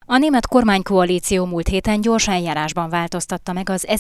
A német kormánykoalíció múlt héten gyors eljárásban változtatta meg az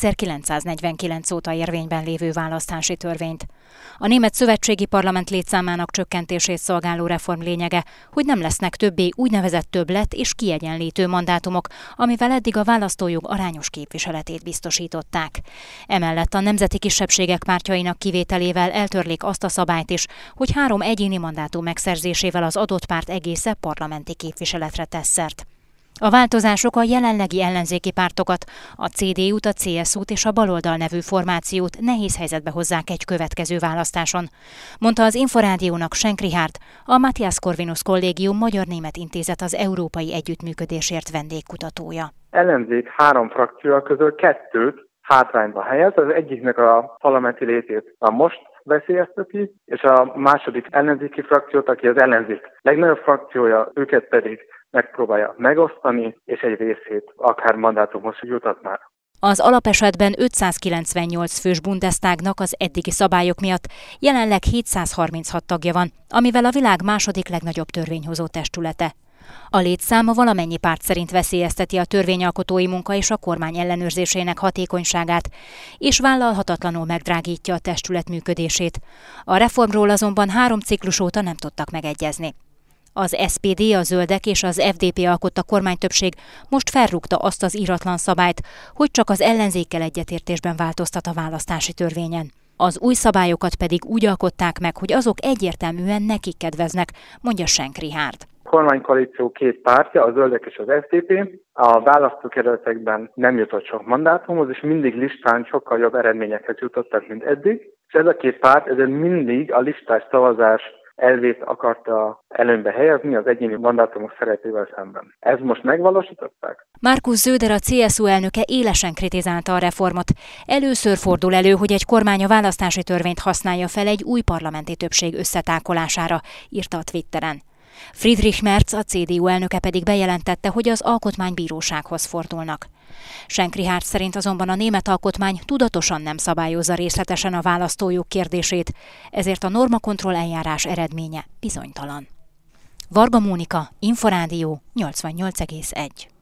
1949 óta érvényben lévő választási törvényt. A német szövetségi parlament létszámának csökkentését szolgáló reform lényege, hogy nem lesznek többé úgynevezett többlet és kiegyenlítő mandátumok, amivel eddig a választójog arányos képviseletét biztosították. Emellett a nemzeti kisebbségek pártjainak kivételével eltörlik azt a szabályt is, hogy 3 egyéni mandátum megszerzésével az adott párt egésze parlamenti képviseletre tesz szert. A változások a jelenlegi ellenzéki pártokat, a CDU-t, a CSU-t és a Baloldal nevű formációt nehéz helyzetbe hozzák egy következő választáson, mondta az Inforádiónak Schenk Richard, a Matthias Corvinus Kollégium Magyar-Német Intézet az európai együttműködésért vendégkutatója. Ellenzék 3 frakciója közül 2 hátrányba helyez, az egyiknek a parlamenti létét most veszélyezteti, és a második ellenzéki frakciót, aki az ellenzék legnagyobb frakciója, őket pedig megpróbálja megosztani, és egy részét akár mandátumhoz jutatná. Az alapesetben 598 fős Bundestagnak az eddigi szabályok miatt jelenleg 736 tagja van, amivel a világ második legnagyobb törvényhozó testülete. A létszáma valamennyi párt szerint veszélyezteti a törvényalkotói munka és a kormány ellenőrzésének hatékonyságát, és vállalhatatlanul megdrágítja a testület működését. A reformról azonban 3 ciklus óta nem tudtak megegyezni. Az SPD, a Zöldek és az FDP alkotta kormánytöbbség most felrúgta azt az íratlan szabályt, hogy csak az ellenzékkel egyetértésben változtat a választási törvényen. Az új szabályokat pedig úgy alkották meg, hogy azok egyértelműen nekik kedveznek, mondja Schenk Richard. A kormánykoalíció 2 pártja, a Zöldek és az FDP, a választókerületekben nem jutott sok mandátumhoz, és mindig listán sokkal jobb eredményekhez jutottak, mint eddig. És ez a 2 párt ezért mindig a listás szavazás elvét akarta előnybe helyezni az egyéni mandátumok szerepével szemben. Ez most megvalósították? Markus Söder, a CSU elnöke élesen kritizálta a reformot. Először fordul elő, hogy egy kormány a választási törvényt használja fel egy új parlamenti többség összetákolására, írta a Twitteren. Friedrich Merz, a CDU elnöke pedig bejelentette, hogy az alkotmánybírósághoz fordulnak. Schenk Richard szerint azonban a német alkotmány tudatosan nem szabályozza részletesen a választójog kérdését, ezért a normakontroll eljárás eredménye bizonytalan. Varga Mónika, Inforádió 88,1.